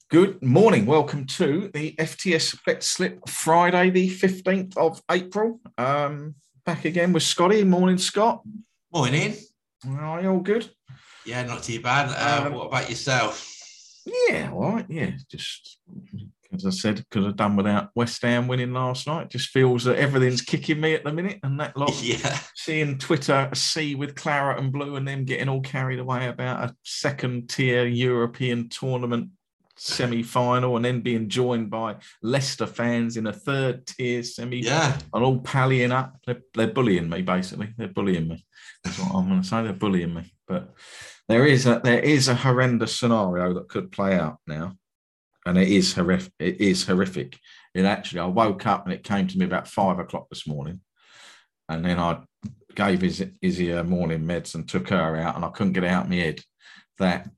Good morning. Welcome to the FTS Bet Slip Friday, the 15th of April. Back again with Scotty. Morning, Scott. Morning. Are you all good? Yeah, not too bad. What about yourself? Yeah, all right. Yeah, just as I said, could have done without West Ham winning last night. Just feels that everything's kicking me at the minute, and that lot. Yeah. Seeing Twitter see with claret and blue, and them getting all carried away about a second-tier European tournament semi-final, and then being joined by Leicester fans in a third-tier semi. Yeah. And all pallying up. They're bullying me, basically. They're bullying me. That's what I'm going to say. They're bullying me, but. There is a horrendous scenario that could play out now, and it is horrific. It is horrific. I woke up and it came to me about 5 o'clock this morning, and then I gave Izzy her morning meds and took her out, and I couldn't get it out of my head that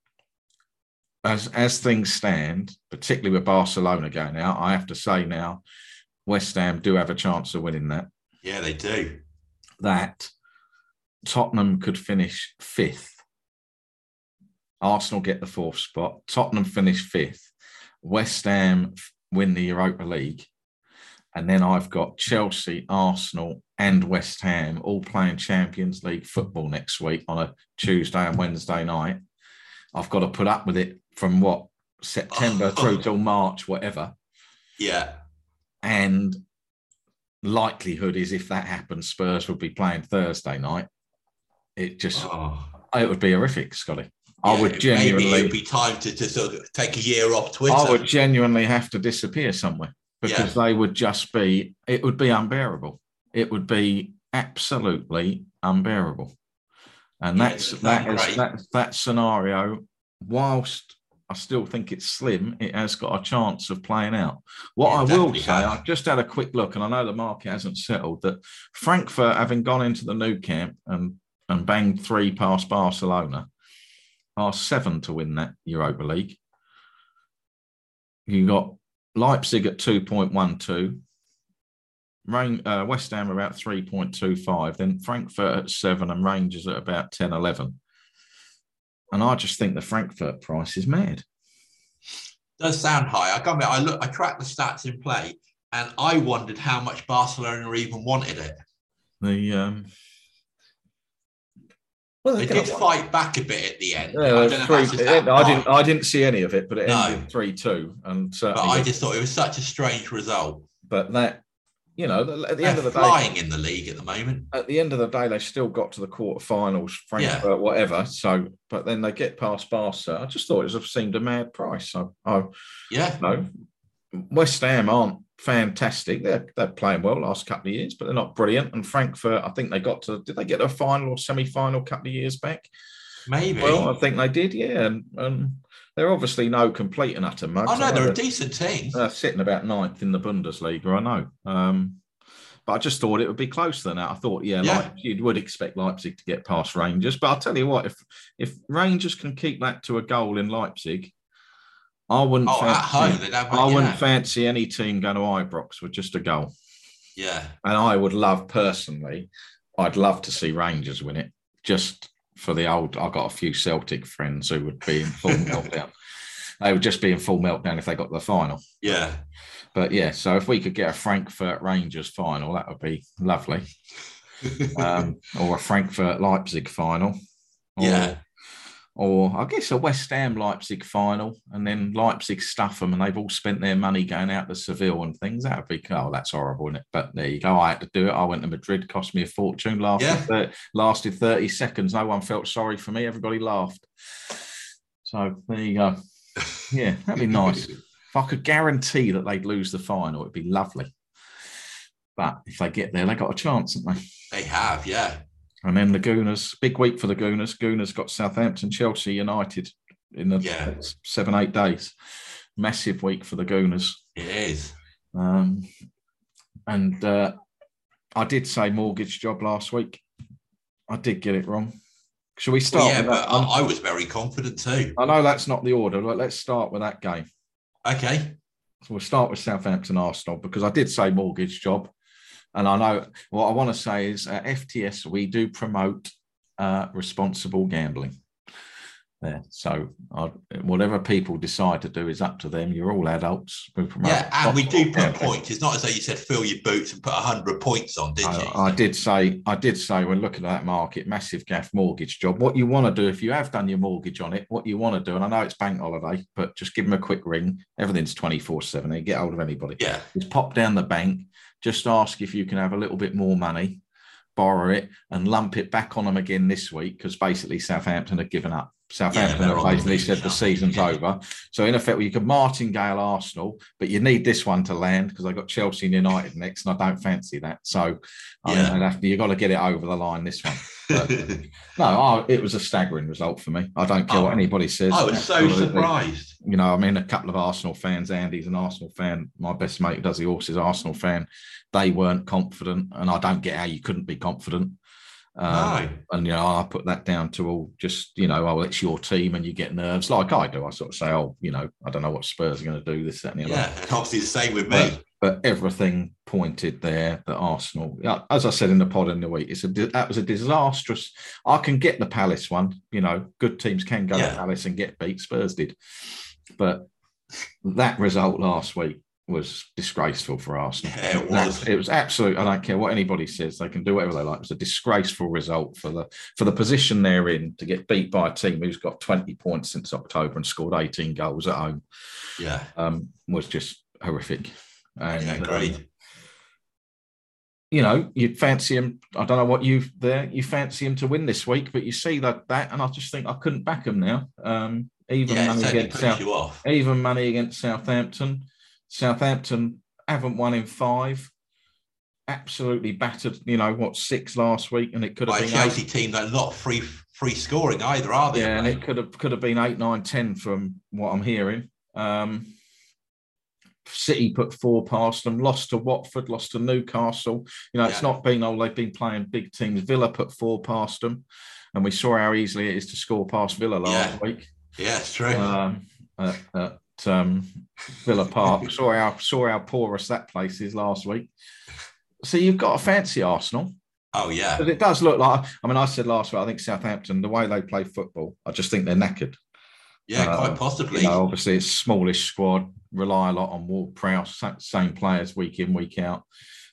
as things stand, particularly with Barcelona going out, I have to say now, West Ham do have a chance of winning that. Yeah, they do. That Tottenham could finish fifth. Arsenal get the fourth spot. Tottenham finish fifth. West Ham win the Europa League. And then I've got Chelsea, Arsenal, and West Ham all playing Champions League football next week on a Tuesday and Wednesday night. I've got to put up with it from September through till March, whatever. Yeah. And likelihood is if that happens, Spurs would be playing Thursday night. It would be horrific, Scotty. Yeah, I would genuinely. Maybe it would be time to sort of take a year off Twitter. I would genuinely have to disappear somewhere because they would just be. It would be unbearable. It would be absolutely unbearable. And that scenario. Whilst I still think it's slim, it has got a chance of playing out. What I will say, I've just had a quick look, and I know the market hasn't settled. That Frankfurt, having gone into the Nou Camp and banged 3 past Barcelona, are 7 to win that Europa League. You got Leipzig at 2.12, West Ham about 3.25, then Frankfurt at 7 and Rangers at about 10, 11. And I just think the Frankfurt price is mad. Does sound high. I tracked the stats in play, and I wondered how much Barcelona even wanted it. They did fight back a bit at the end. Yeah, I didn't see any of it, but it ended 3-2. And I just thought it was such a strange result. But that, at the end of the day, flying in the league at the moment. At the end of the day, they still got to the quarterfinals, Frankfurt, whatever. So, but then they get past Barca. I just thought it seemed a mad price. West Ham aren't fantastic. They're playing well last couple of years, but they're not brilliant. And Frankfurt, I think they did they get a final or semi-final couple of years back? Maybe. Well, I think they did, yeah. And they're obviously no complete and utter mugs. Oh, no, they're a decent team. They're sitting about 9th in the Bundesliga, I know. But I just thought it would be closer than that. I thought, you would expect Leipzig to get past Rangers. But I'll tell you what, if Rangers can keep that to a goal in Leipzig, I wouldn't fancy any team going to Ibrox with just a goal. Yeah. And I'd love to see Rangers win it, just for the old. I've got a few Celtic friends who would be in full meltdown. They would just be in full meltdown if they got to the final. Yeah. But yeah, so if we could get a Frankfurt Rangers final, that would be lovely. Or a Frankfurt Leipzig final. Or I guess a West Ham Leipzig final, and then Leipzig stuff them, and they've all spent their money going out to Seville and things. That would be that's horrible, isn't it? But there you go. I had to do it. I went to Madrid, cost me a fortune. Lasted 30 seconds. No one felt sorry for me. Everybody laughed. So there you go. Yeah, that'd be nice. If I could guarantee that they'd lose the final, it'd be lovely. But if they get there, they got a chance, haven't they? They have, yeah. And then the Gooners, big week for the Gooners. Gooners got Southampton, Chelsea, United in the 7-8 days. Massive week for the Gooners. It is. And I did say mortgage job last week. I did get it wrong. Shall we start with that? I was very confident too. I know that's not the order, but let's start with that game. Okay. So we'll start with Southampton Arsenal, because I did say mortgage job. And I know what I want to say is FTS, we do promote responsible gambling. there. So whatever people decide to do is up to them. You're all adults. Yeah, and we do put points. It's not as though you said fill your boots and put 100 points on, did you? I did say when looking at that market, massive gaff mortgage job. What you want to do if you have done your mortgage on it, what you want to do, and I know it's bank holiday, but just give them a quick ring. Everything's 24/7. They get hold of anybody. Yeah, just pop down the bank. Just ask if you can have a little bit more money, borrow it, and lump it back on them again this week because basically Southampton have given up. Southampton have basically said the season's over. So in effect, you could martingale Arsenal, but you need this one to land because they've got Chelsea and United next, and I don't fancy that. So you've got to get it over the line this one. But, no, it was a staggering result for me. I don't care what anybody says. I was so surprised. You know, I mean, a couple of Arsenal fans, Andy's an Arsenal fan, my best mate who does the horses, Arsenal fan, they weren't confident, and I don't get how you couldn't be confident. And I put that down to all just it's your team and you get nerves like I do. I sort of say, I don't know what Spurs are going to do, this, that, and the other. Yeah, and obviously the same with me. But everything pointed there that Arsenal, as I said in the pod in the week, that was a disastrous. I can get the Palace one. Good teams can go to Palace and get beat. Spurs did, but that result last week was disgraceful for Arsenal. Yeah, it was absolute. I don't care what anybody says; they can do whatever they like. It was a disgraceful result for the position they're in to get beat by a team who's got 20 points since October and scored 18 goals at home. Yeah, was just horrific. And, great. You'd fancy him. I don't know what you fancy him to win this week, but you see that, and I just think I couldn't back him now. Even money against Southampton. Southampton haven't won in 5. Absolutely battered. 6 last week, and it could have been Chelsea team. They're not free scoring either, are they? Yeah, and it could have been 8, 9, 10 from what I'm hearing. City put 4 past them, lost to Watford, lost to Newcastle. It's not been they've been playing big teams. Villa put 4 past them, and we saw how easily it is to score past Villa last week. Yeah, it's true. Villa Park. saw how porous that place is last week. So you've got to fancy Arsenal. Oh, yeah. But it does look like, I said last week, I think Southampton, the way they play football, I just think they're knackered. Yeah, quite possibly. Obviously, it's a smallish squad, rely a lot on Ward-Prowse, same players week in, week out.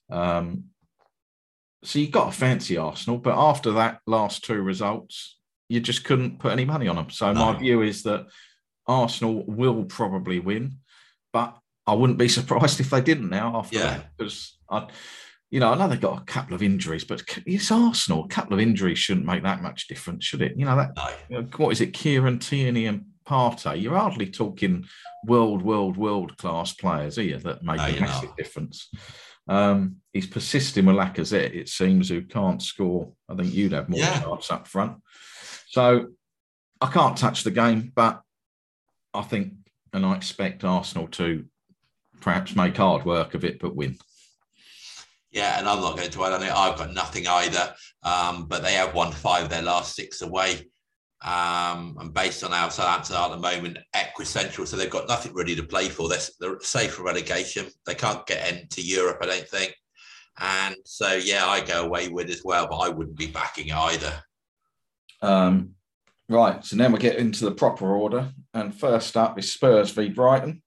So you've got to fancy Arsenal. But after that last 2 results, you just couldn't put any money on them. So my view is that Arsenal will probably win, but I wouldn't be surprised if they didn't now after that. Because I know they've got a couple of injuries, but it's Arsenal. A couple of injuries shouldn't make that much difference, should it? What is it? Kieran Tierney and Partey. You're hardly talking world class players, are you? That make a massive difference. He's persisting with Lacazette, it seems, who can't score. I think you'd have more shots up front. So I can't touch the game, but I think and I expect Arsenal to perhaps make hard work of it, but win. Yeah, and I'm not going to add on it. I've got nothing either, but they have won 5 of their last 6 away. And based on how Southampton are at the moment, equicentral, so they've got nothing really to play for. They're safe from relegation. They can't get into Europe, I don't think. And so, I go away with as well, but I wouldn't be backing it either. Right, so now we get into the proper order. And first up is Spurs v Brighton.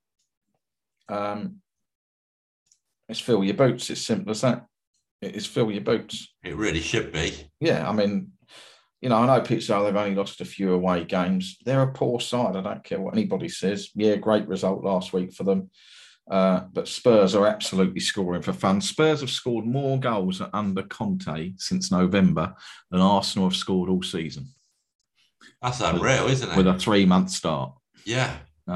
It's fill your boots. It's simple as that. It is fill your boots. It really should be. Yeah, I mean, I know people say they've only lost a few away games. They're a poor side. I don't care what anybody says. Yeah, great result last week for them. But Spurs are absolutely scoring for fun. Spurs have scored more goals under Conte since November than Arsenal have scored all season. That's unreal, isn't it? With a 3-month start. Yeah.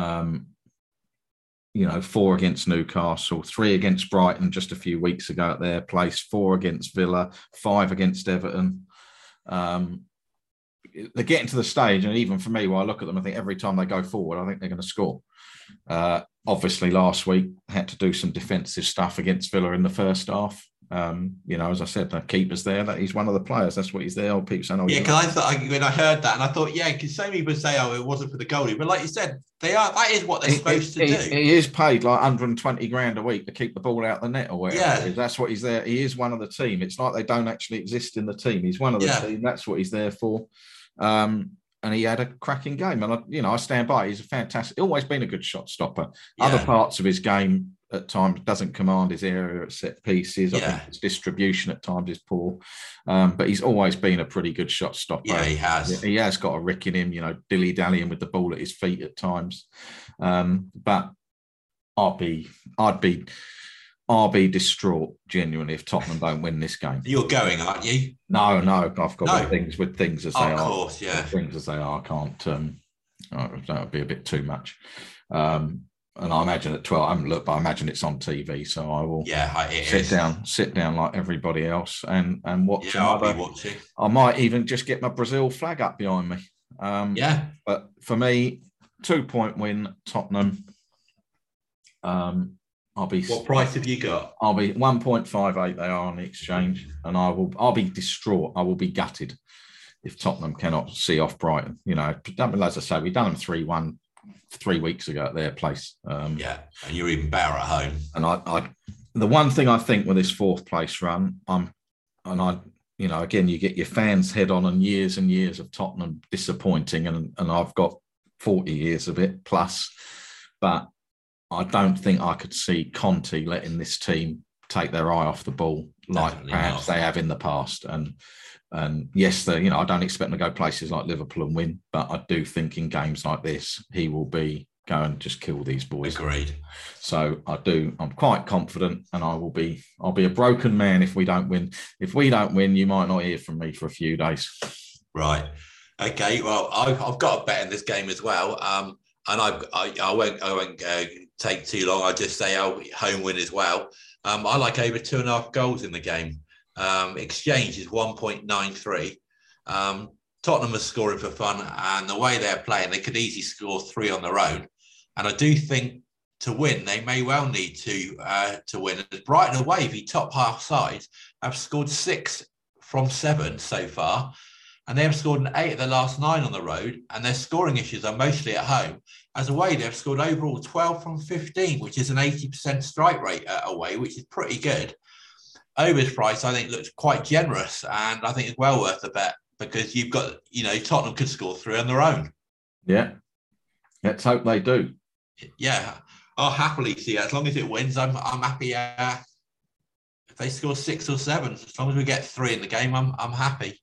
4 against Newcastle, 3 against Brighton just a few weeks ago at their place, 4 against Villa, 5 against Everton. They're getting to the stage, and even for me, when I look at them, I think every time they go forward, I think they're going to score. Obviously, last week had to do some defensive stuff against Villa in the first half. As I said, the keeper's there. That he's one of the players. That's what he's there. Old people saying, because I thought when I heard that, and I thought, because so many people say, it wasn't for the goalie, but like you said, they are. That is what they're supposed to do. He is paid like 120 grand a week to keep the ball out the net or whatever. Yeah. That's what he's there. He is one of the team. It's like they don't actually exist in the team. He's one of the team. That's what he's there for. And and he had a cracking game. And I stand by. He's a fantastic. Always been a good shot stopper. Yeah. Other parts of his game at times doesn't command his area at set pieces. I think his distribution at times is poor, but he's always been a pretty good shot stopper. Yeah, he has. He has got a rick in him. Dilly dallying with the ball at his feet at times. But I'd be distraught genuinely if Tottenham don't win this game. You're going, aren't you? No, I've got things as they are. Of course, yeah. Things as they are. I can't. That would be a bit too much. And I imagine at 12, I haven't looked, but I imagine it's on TV, so I will. Yeah, sit down like everybody else and watch. Yeah, I'll be watching. I might even just get my Brazil flag up behind me. But for me, 2-point win, Tottenham. What price have you got? I'll be 1.58. They are on the exchange, and I'll be distraught. I will be gutted if Tottenham cannot see off Brighton. As I say, we've done them 3-1 3 weeks ago at their place. And you're even better at home. And I the one thing I think with this fourth place run, again, you get your fans head on and years of Tottenham disappointing, and I've got 40 years of it plus, but I don't think I could see Conte letting this team take their eye off the ball like perhaps they have in the past. And yes, I don't expect them to go places like Liverpool and win, but I do think in games like this, he will go and just kill these boys. Agreed. So I'm quite confident, and I'll be a broken man if we don't win. If we don't win, you might not hear from me for a few days. Right. Okay. Well, I've got a bet in this game as well. And I won't take too long. I'll just say I'll home win as well. I like over 2.5 goals in the game. Exchange is 1.93. Tottenham are scoring for fun, and the way they're playing, they could easily score 3 on their own. And I do think to win, they may well need to win. As Brighton away, the top half sides have scored 6 from 7 so far, and they have scored 8 of the last 9 on the road, and their scoring issues are mostly at home. As away, they've scored overall 12 from 15, which is an 80% strike rate away, which is pretty good. Over's price, I think, looks quite generous, and I think it's well worth a bet because you've got, Tottenham could score 3 on their own. Yeah. Let's hope they do. Yeah. I'll happily see it. As long as it wins, I'm happy. If they score 6 or 7, as long as we get 3 in the game, I'm happy.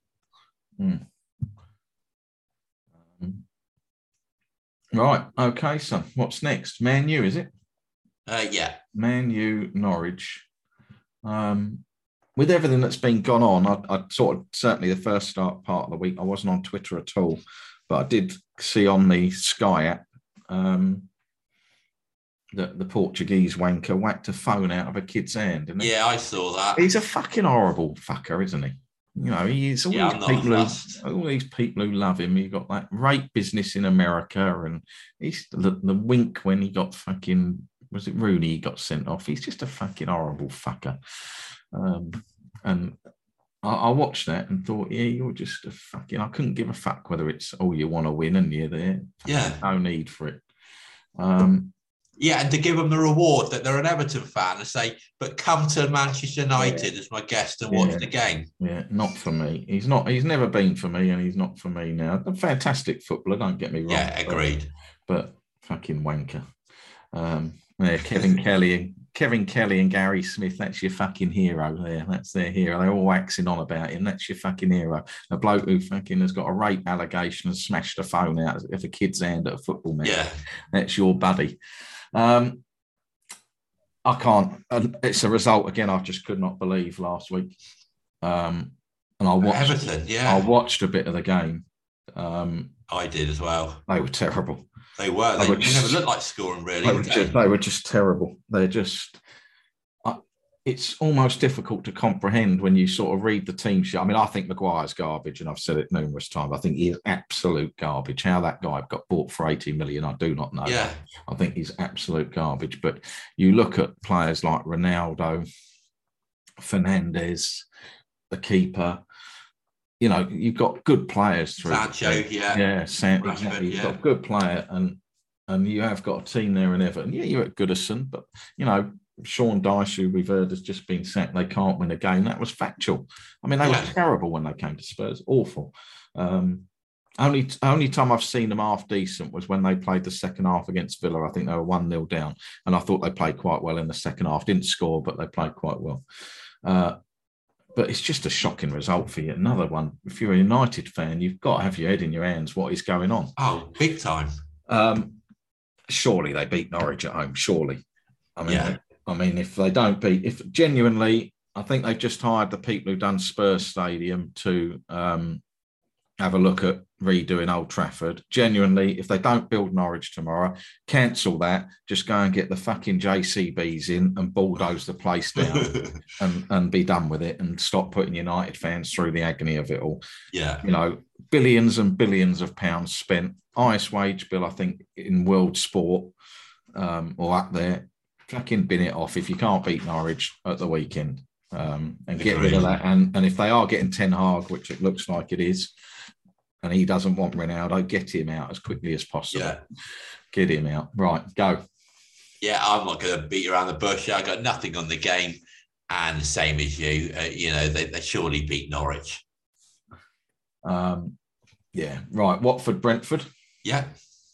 Right. Okay, so what's next? Man U, is it? Yeah. Man U, Norwich. With everything that's been gone on, I sort of, certainly the first part of the week, I wasn't on Twitter at all, but I did see on the Sky app that the Portuguese wanker whacked a phone out of a kid's hand. Yeah, I saw that. He's a fucking horrible fucker, isn't he? He's all these people who love him. He got that rape business in America, and he's the wink when he got fucking, was it Rooney? He got sent off. He's just a fucking horrible fucker. And I watched that and thought, yeah, you're just a fucking. I couldn't give a fuck whether it's you want to win and you're there. Yeah, no need for it. Yeah, and to give them the reward that they're an Everton fan and say, but come to Manchester United as my guest and watch the game. Yeah, not for me. He's never been for me, and he's not for me now. A fantastic footballer, don't get me wrong. Yeah, agreed. But fucking wanker. Kevin Kelly and Gary Smith, that's your fucking hero there. That's their hero. They're all waxing on about him. That's your fucking hero. A bloke who fucking has got a rape allegation and smashed a phone out of a kid's hand at a football match. Yeah. That's your buddy. I can't. It's a result again. I just could not believe last week. And I watched Everton. Yeah, I watched a bit of the game. I did as well. They were terrible. They never looked like scoring really. They were just terrible. They're just. It's almost difficult to comprehend when you sort of read the team sheet. I mean, I think Maguire's garbage, and I've said it numerous times. I think he is absolute garbage. How that guy got bought for 80 million, I do not know. Yeah. I think he's absolute garbage. But you look at players like Ronaldo, Fernandes, the keeper. You've got good players through. Sancho, exactly. You've got a good player, and you have got a team there in Everton. Yeah, you're at Goodison, but Sean Dyche, who we've heard has just been sacked, they can't win a game. That was factual. I mean, they were terrible when they came to Spurs. Awful. Only time I've seen them half decent was when they played the second half against Villa. I think they were 1-0 down, and I thought they played quite well in the second half. Didn't score, but they played quite well. But it's just a shocking result for you. Another one. If you're a United fan, you've got to have your head in your hands. What is going on? Oh, big time. Surely they beat Norwich at home. Surely. I mean, if they don't beat, if genuinely, I think they've just hired the people who done Spurs Stadium to have a look at redoing Old Trafford. Genuinely, if they don't build Norwich tomorrow, cancel that. Just go and get the fucking JCBs in and bulldoze the place down and be done with it and stop putting United fans through the agony of it all. Yeah. You know, billions and billions of pounds spent. Highest wage bill, I think, in world sport or up there. Fucking bin it off if you can't beat Norwich at the weekend and get rid of that. And if they are getting Ten Hag, which it looks like it is, and he doesn't want Ronaldo, get him out as quickly as possible. Yeah. Get him out. Right, go. Yeah, I'm not going to beat around the bush. I got nothing on the game. And the same as you, they surely beat Norwich. Yeah, right. Watford, Brentford. Yeah.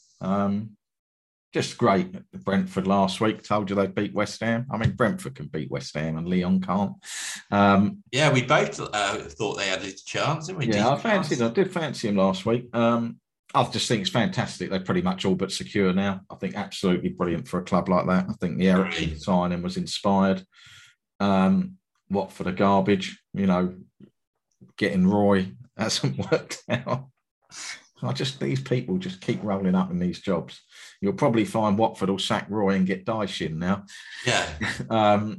Just great. Brentford last week told you they beat West Ham. I mean, Brentford can beat West Ham and Lyon can't. Yeah, we both thought they had a chance, didn't we? Yeah, I did fancy him last week. I just think it's fantastic. They're pretty much all but secure now. I think absolutely brilliant for a club like that. I think the Ericsson signing was inspired. Watford are garbage. Getting Roy hasn't worked out. These people just keep rolling up in these jobs. You'll probably find Watford will sack Roy and get Dyche in now. Yeah.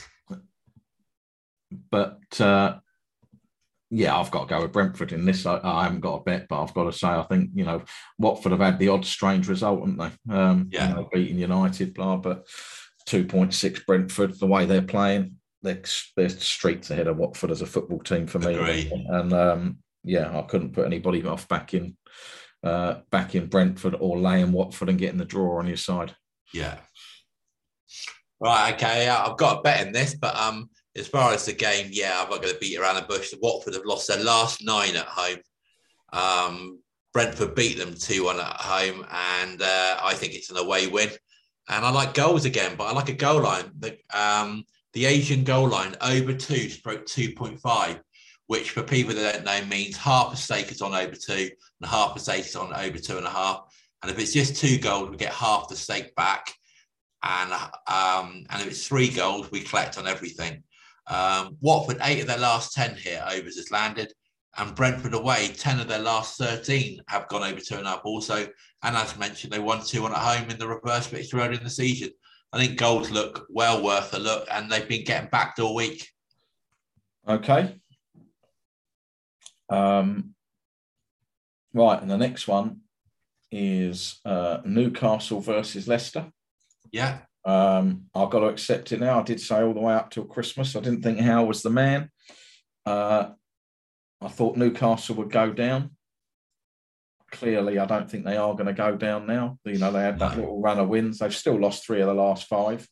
But I've got to go with Brentford in this. I haven't got a bet, but I've got to say, I think, Watford have had the odd strange result, haven't they? Beating United, but 2.6 Brentford, the way they're playing, they're streets ahead of Watford as a football team for me. Agree. And I couldn't put anybody off back in Brentford or laying Watford and getting the draw on your side. Yeah. Right. Okay. I've got a bet in this, but as far as the game, I'm not going to beat around the bush. Watford have lost their last 9 at home. Brentford beat them 2-1 at home, and I think it's an away win. And I like goals again, but I like a goal line. The Asian goal line over 2/2.5. which for people that don't know means half a stake is on over 2 and half a stake is on over 2.5. And if it's just 2 goals, we get half the stake back. And if it's 3 goals, we collect on everything. Watford, 8 of their last 10 here overs has landed. And Brentford away, 10 of their last 13 have gone over 2.5 also. And as mentioned, they won 2-1 at home in the reverse fixture early in the season. I think goals look well worth a look, and they've been getting backed all week. Okay. Right, and the next one is Newcastle versus Leicester. Yeah. I've got to accept it now. I did say all the way up till Christmas I didn't think Howe was the man. I thought Newcastle would go down. Clearly, I don't think they are going to go down now. They had that little run of wins. They've still lost 3 of the last 5.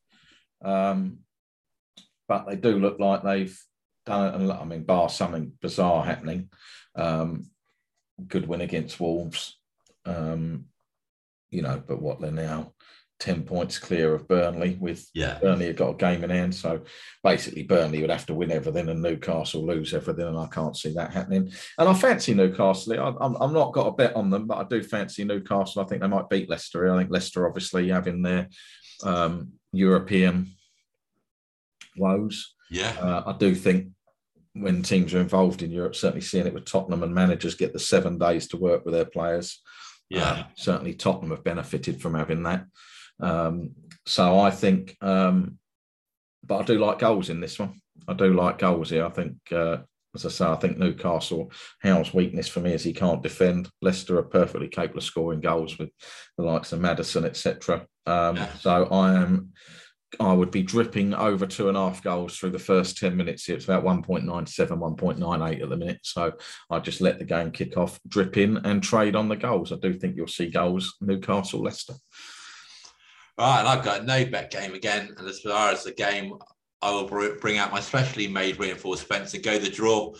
But they do look like they've done it. I mean, bar something bizarre happening. Good win against Wolves. But what, they're now 10 points clear of Burnley Burnley have got a game in hand. So basically Burnley would have to win everything and Newcastle lose everything, and I can't see that happening. And I fancy Newcastle. I'm not got a bet on them, but I do fancy Newcastle. I think they might beat Leicester. I think Leicester obviously having their European woes. Yeah. I do think when teams are involved in Europe, certainly seeing it with Tottenham and managers get the 7 days to work with their players. Certainly Tottenham have benefited from having that. So I think, but I do like goals in this one. I do like goals here. I think, as I say, I think Newcastle, Howe's weakness for me is he can't defend. Leicester are perfectly capable of scoring goals with the likes of Maddison, etc. So I would be dripping over 2.5 goals through the first 10 minutes here. It's about 1.97, 1.98 at the minute. So I just let the game kick off, drip in and trade on the goals. I do think you'll see goals, Newcastle, Leicester. Right, and I've got a no bet game again. And as far as the game, I will bring out my specially made reinforced fence and go the draw.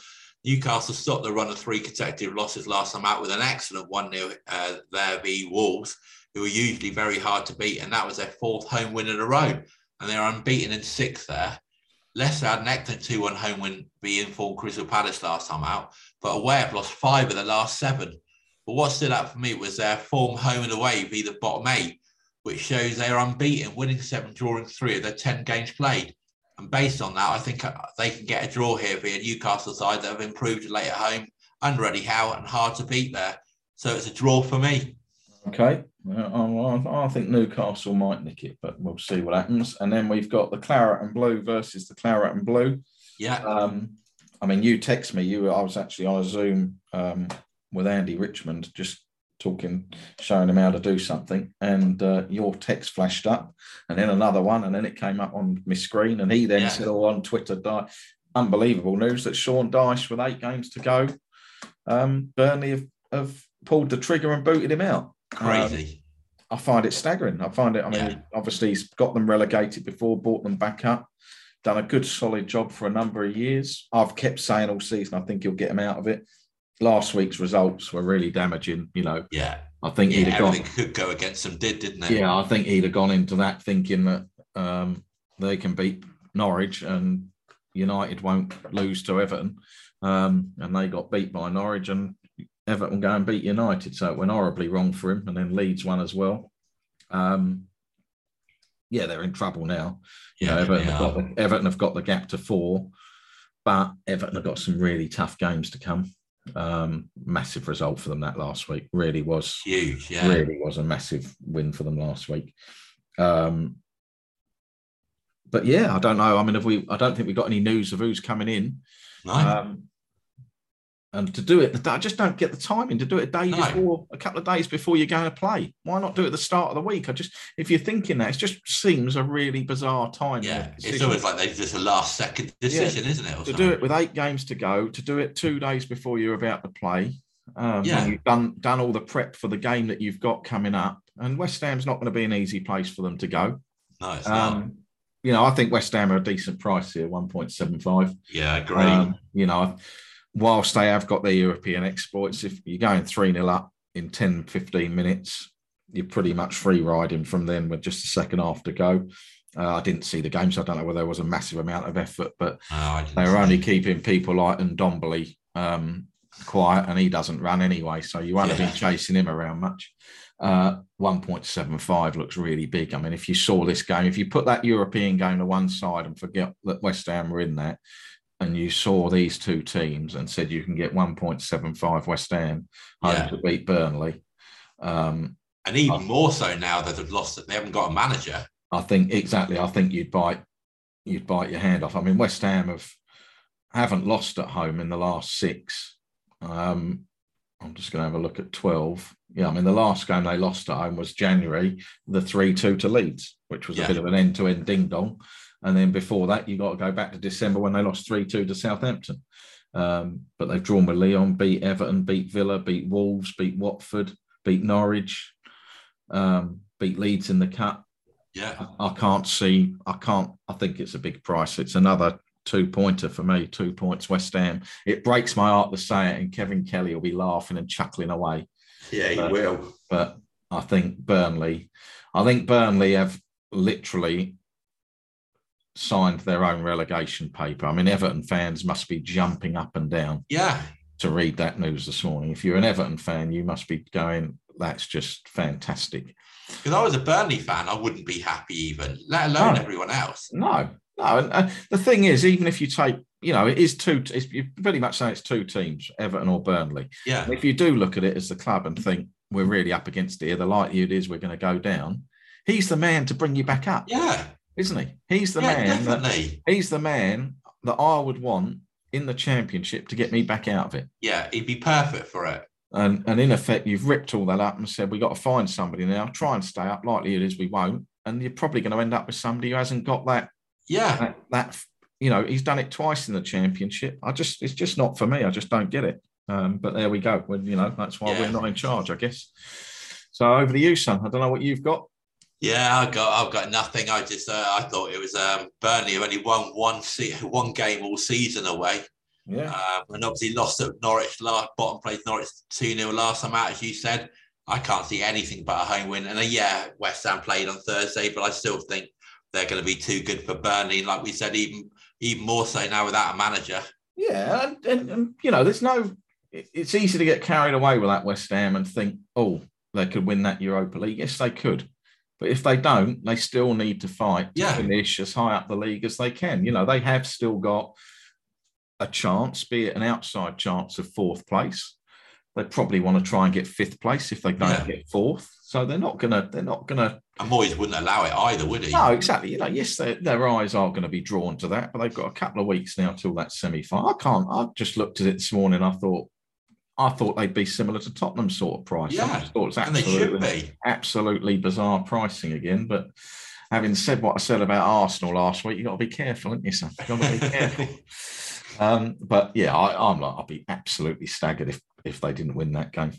Newcastle stopped the run of 3 consecutive losses last time out with an excellent 1-0 there v Wolves, who are usually very hard to beat, and that was their 4th home win in a row, and they're unbeaten in 6 there. Leicester had an excellent 2-1 home win v informed Crystal Palace last time out, but away have lost 5 of the last 7. But what stood out for me was their form home and away v the bottom 8, which shows they are unbeaten, winning 7, drawing 3 of their 10 games played. And based on that, I think they can get a draw here via Newcastle side that have improved late at home, under Eddie Howe, and hard to beat there. So it's a draw for me. Okay. I think Newcastle might nick it, but we'll see what happens. And then we've got the Claret and Blue versus the Claret and Blue. Yeah. I mean, you text me. I was actually on a Zoom with Andy Richmond, just talking, showing him how to do something, and your text flashed up, and then another one, and then it came up on my screen, and he then said, on Twitter, unbelievable news that Sean Dyche, with 8 games to go, Burnley have pulled the trigger and booted him out. Crazy. I find it staggering. Obviously he's got them relegated before, brought them back up, done a good solid job for a number of years. I've kept saying all season, I think he'll get him out of it. Last week's results were really damaging, Yeah. I think he'd have gone. Everything could go against them, didn't it? Yeah, I think he'd have gone into that thinking that they can beat Norwich and United won't lose to Everton. And they got beat by Norwich and Everton go and beat United. So it went horribly wrong for him. And then Leeds won as well. They're in trouble now. Yeah, Everton have got the gap to 4, but Everton have got some really tough games to come. Massive result for them that last week. Really was huge. Really was a massive win for them last week. But I don't know. I mean, I don't think we got any news of who's coming in. No. And to do it, I just don't get the timing to do it a couple of days before you're going to play. Why not do it at the start of the week? If you're thinking that, it just seems a really bizarre time. Yeah, it's always like they've just a last second decision, isn't it? To do it with 8 games to go, to do it 2 days before you're about to play. And you've done all the prep for the game that you've got coming up. And West Ham's not going to be an easy place for them to go. No, it's not. I think West Ham are a decent price here, 1.75. Yeah, I agree. Whilst they have got their European exploits, if you're going 3-0 up in 10, 15 minutes, you're pretty much free riding from then with just a second half to go. I didn't see the game, so I don't know whether there was a massive amount of effort, but they were only keeping people like Ndombele quiet, and he doesn't run anyway, so you won't have been chasing him around much. 1.75 looks really big. I mean, if you saw this game, if you put that European game to one side and forget that West Ham were in there, and you saw these 2 teams and said you can get 1.75 West Ham home to beat Burnley. And even more so now that they've lost it, they haven't got a manager. I think you'd bite your hand off. I mean, West Ham haven't lost at home in the last 6. I'm just going to have a look at 12. Yeah, I mean, the last game they lost at home was January, the 3-2 to Leeds, which was a bit of an end-to-end ding-dong. And then before that, you got to go back to December when they lost 3-2 to Southampton. But they've drawn with Lyon, beat Everton, beat Villa, beat Wolves, beat Watford, beat Norwich, beat Leeds in the cup. Yeah. I think it's a big price. It's another 2-pointer for me, 2 points West Ham. It breaks my heart to say it, and Kevin Kelly will be laughing and chuckling away. Yeah, he will. But I think Burnley have literally signed their own relegation paper. I mean, Everton fans must be jumping up and down to read that news this morning. If you're an Everton fan, you must be going, that's just fantastic. If I was a Burnley fan, I wouldn't be happy even, let alone everyone else. No. And the thing is, even if you take, it is you're pretty much saying it's 2 teams, Everton or Burnley. Yeah. And if you do look at it as the club and think, we're really up against it here, the likelihood is we're going to go down, he's the man to bring you back up. Yeah. Isn't he? He's the man. He's the man that I would want in the Championship to get me back out of it. Yeah, he'd be perfect for it. And in effect, you've ripped all that up and said, we've got to find somebody now, try and stay up. Likelihood is we won't. And you're probably going to end up with somebody who hasn't got that. Yeah. He's done it twice in the Championship. It's just not for me. I just don't get it. But there we go. That's why we're not in charge, I guess. So over to you, son. I don't know what you've got. Yeah, I've got nothing. I thought it was Burnley have only won one game all season away. Yeah. And obviously lost at Norwich, bottom place Norwich 2-0 last time out, as you said. I can't see anything but a home win. And West Ham played on Thursday, but I still think they're going to be too good for Burnley. Like we said, even more so now without a manager. Yeah, and there's no. It's easy to get carried away with that West Ham and think, oh, they could win that Europa League. Yes, they could. But if they don't, they still need to fight to finish as high up the league as they can. They have still got a chance, be it an outside chance of fourth place. They probably want to try and get fifth place if they don't get fourth. So they're not gonna. And Moyes wouldn't allow it either, would he? No, exactly. Yes, their eyes are going to be drawn to that, but they've got a couple of weeks now till that semi-final. I just looked at it this morning. I thought they'd be similar to Tottenham sort of price. Yeah, I just thought and they should be. Absolutely bizarre pricing again. But having said what I said about Arsenal last week, you've got to be careful, haven't you, son? You've got to be careful. But yeah, I'd be absolutely staggered if they didn't win that game.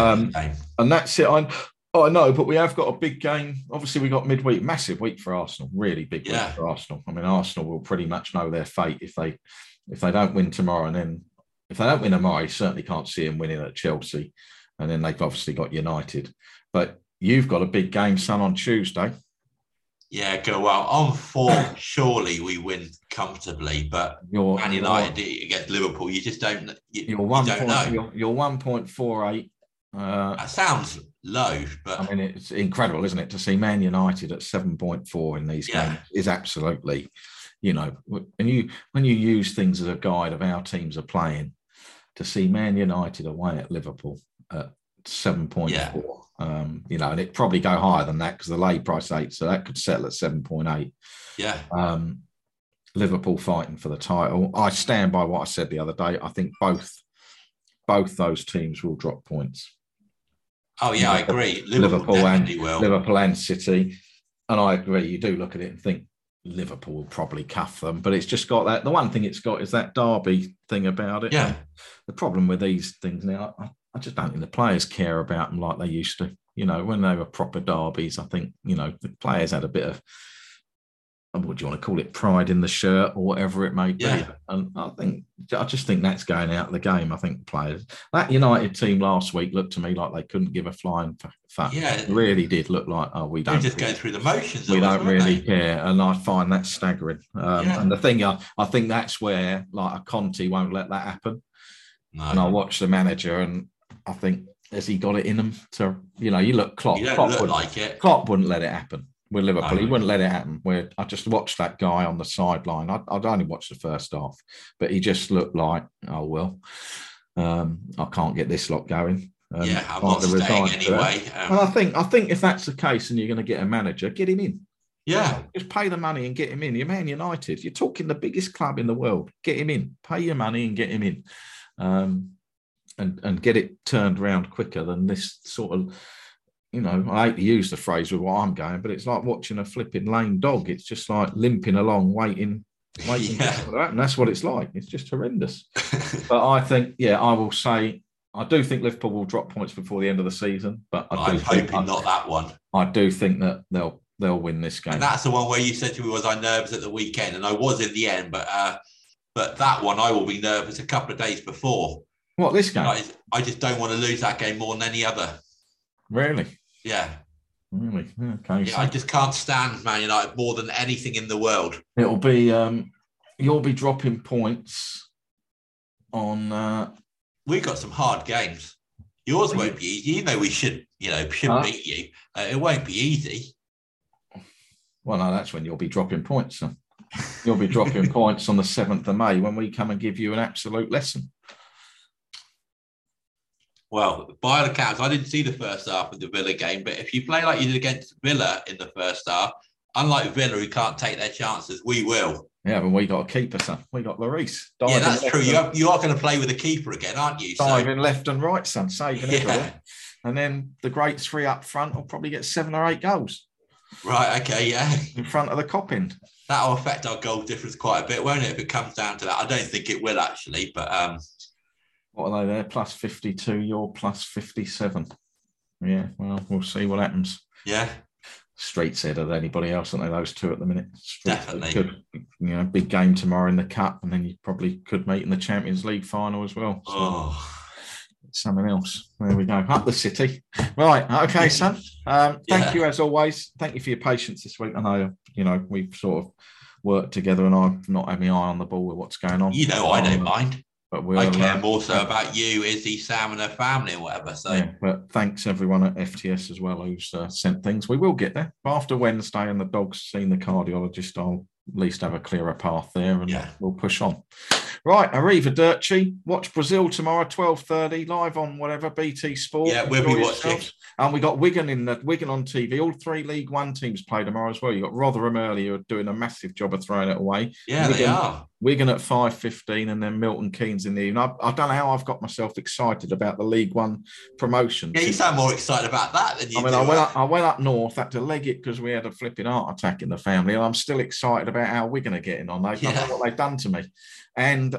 And that's it. I know, but we have got a big game. Obviously, we got midweek, massive week for Arsenal, really big week for Arsenal. I mean, Arsenal will pretty much know their fate if they don't win tomorrow, and then if they don't win tomorrow, you certainly can't see them winning at Chelsea, and then they've obviously got United. But you've got a big game, son, on Tuesday. Yeah, go well. On form, surely we win comfortably, but Man United against Liverpool, you just don't. You don't know. You're 1.48. That sounds low, but I mean, it's incredible, isn't it, to see Man United at 7.4 in these games is absolutely, when you use things as a guide of how teams are playing, to see Man United away at Liverpool at 7.4, and it probably go higher than that because the lay price 8, so that could settle at 7.8. Yeah. Liverpool fighting for the title. I stand by what I said the other day. I think both those teams will drop points. Oh yeah, I agree. Liverpool and City, and I agree. You do look at it and think Liverpool will probably cuff them, but it's just got that. The one thing it's got is that derby thing about it. Yeah. The problem with these things now, I just don't think the players care about them like they used to. When they were proper derbies, I think the players had a bit of, what do you want to call it, pride in the shirt or whatever it may be. Yeah. And I just think that's going out of the game. I think players, that United team last week looked to me like they couldn't give a flying fuck. Yeah. It really did look like, we don't. They're just going through the motions. We don't really care. And I find that staggering. And the thing, I think that's where like a Conte won't let that happen. No. And I watch the manager and I think, has he got it in him to, you look Klopp. Klopp wouldn't let it happen. With Liverpool, he wouldn't let it happen. I just watched that guy on the sideline. I'd only watched the first half, but he just looked like, oh well, I can't get this lot going. I'm not staying anyway. And I think if that's the case, and you're going to get a manager, get him in. Yeah, just pay the money and get him in. You're Man United. You're talking the biggest club in the world. Get him in. Pay your money and get him in, and get it turned around quicker than this sort of. I hate to use the phrase with what I'm going, but it's like watching a flipping lame dog. It's just like limping along, waiting for that to happen. That's what it's like. It's just horrendous. But I think, I will say, I do think Liverpool will drop points before the end of the season. But I'm hoping not that one. I do think that they'll win this game. And that's the one where you said to me, was I nervous at the weekend? And I was in the end, but that one I will be nervous a couple of days before. What, this game? I just don't want to lose that game more than any other. Really? Yeah. Really? Okay. Yeah, I just can't stand Man United more than anything in the world. It'll be you'll be dropping points on. We've got some hard games. Yours won't be easy. You know we should beat you. It won't be easy. Well, no, that's when you'll be dropping points. Son. You'll be dropping points on the 7th of May when we come and give you an absolute lesson. Well, by all accounts, I didn't see the first half of the Villa game, but if you play like you did against Villa in the first half, unlike Villa who can't take their chances, we will. Yeah, but we got a keeper, son. We got Lloris. Yeah, that's true. You are going to play with a keeper again, aren't you? Diving left and right, son. Saving everything. And then the great three up front will probably get 7 or 8 goals. Right, okay, yeah. In front of the Coppin. That'll affect our goal difference quite a bit, won't it, if it comes down to that? I don't think it will, actually, but... What are they there? Plus 52, you're plus 57. Yeah, well, we'll see what happens. Yeah. Street's ahead of anybody else, aren't they? Those two at the minute. Definitely. big game tomorrow in the cup, and then you probably could meet in the Champions League final as well. So something else. There we go. Up the city. Right. Okay, son. Thank you as always. Thank you for your patience this week. I know, we've sort of worked together, and I've not had my eye on the ball with what's going on. I don't mind. But I care more so about you, Izzy, Sam, and her family, and whatever. So, yeah, but thanks everyone at FTS as well who's sent things. We will get there after Wednesday, and the dog's seen the cardiologist. I'll at least have a clearer path there, and we'll push on. Right, arrivederci. Watch Brazil tomorrow, 12:30, live on whatever BT Sport. Yeah, we'll be watching. And we got Wigan Wigan on TV. All 3 League One teams play tomorrow as well. You got Rotherham early, who are doing a massive job of throwing it away. Yeah, Wigan, they are. Wigan at 5:15, and then Milton Keynes in the evening. I don't know how I've got myself excited about the League One promotion. Yeah, you sound more excited about that than you do. I went up north, had to leg it because we had a flipping heart attack in the family, and I'm still excited about how Wigan are getting on. I don't know what they've done to me. And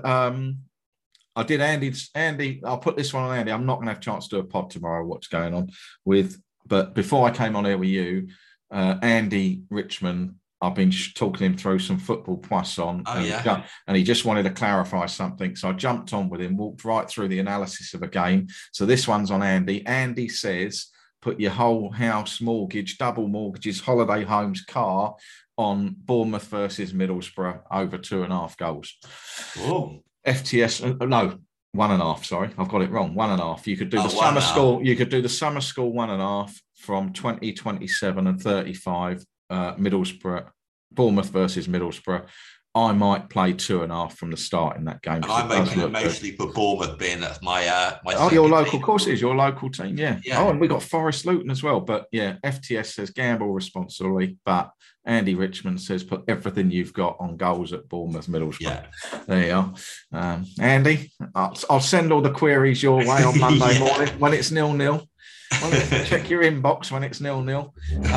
I did Andy. I'll put this one on Andy. I'm not going to have a chance to do a pod tomorrow. What's going on but before I came on here with you, Andy Richmond, I've been talking him through some football poisson, and he just wanted to clarify something. So I jumped on with him, walked right through the analysis of a game. So this one's on Andy. Andy says, put your whole house mortgage, double mortgages, holiday homes, car on Bournemouth versus Middlesbrough over 2.5 goals. Whoa. FTS, no, 1.5. Sorry, I've got it wrong. 1.5. You could do the summer school. You could do the summer school 1.5 from 2027 and 35. Middlesbrough, Bournemouth versus Middlesbrough. I might play 2.5 from the start in that game. I'm mostly for Bournemouth being that's my your local, of course it is your local team, yeah. Oh, and we got Forest Luton as well. But yeah, FTS says gamble responsibly, but Andy Richmond says put everything you've got on goals at Bournemouth Middlesbrough. Yeah. There you are. Andy, I'll send all the queries your way on Monday morning when it's 0-0. Check your inbox when it's 0-0.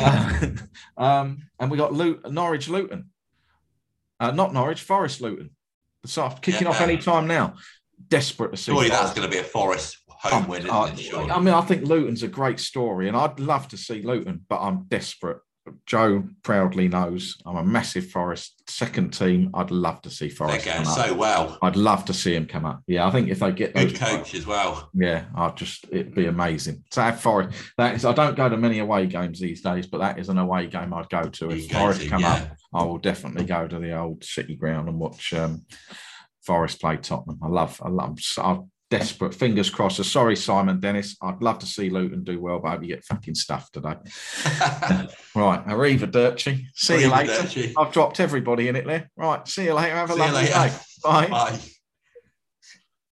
And we got Norwich Luton. Not Norwich, Forest Luton. Kicking off any time now. Desperate to see. Surely that's going to be a Forest home win, isn't it? I mean, I think Luton's a great story, and I'd love to see Luton, but I'm desperate. Joe proudly knows I'm a massive Forest second team. I'd love to see Forest. They're going so well. I'd love to see him come up. Yeah, I think if they get good coach as well. Yeah, it'd be amazing. So have Forest. I don't go to many away games these days, but that is an away game I'd go to. If Forest come up, I will definitely go to the old City Ground and watch Forest play Tottenham. I'm desperate. Fingers crossed. Sorry, Simon Dennis. I'd love to see Luton do well, but I hope you get fucking stuffed today. Right. Arrivederci. See you later. I've dropped everybody in it there. Right. See you later. Have a lovely day. Bye. Bye.